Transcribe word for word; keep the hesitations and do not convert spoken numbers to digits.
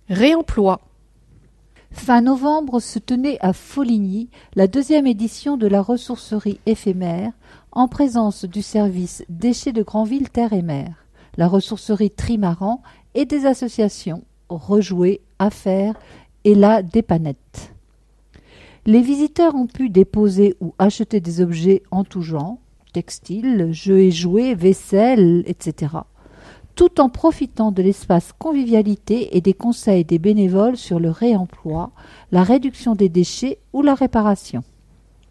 Réemploi. Fin novembre se tenait à Foligny la deuxième édition de la ressourcerie éphémère en présence du service Déchets de Granville Terre et Mer, la ressourcerie Trimaran et des associations Rejouer, Affaires et la Dépanette. Les visiteurs ont pu déposer ou acheter des objets en tout genre, textiles, jeux et jouets, vaisselle, et cetera, tout en profitant de l'espace convivialité et des conseils des bénévoles sur le réemploi, la réduction des déchets ou la réparation.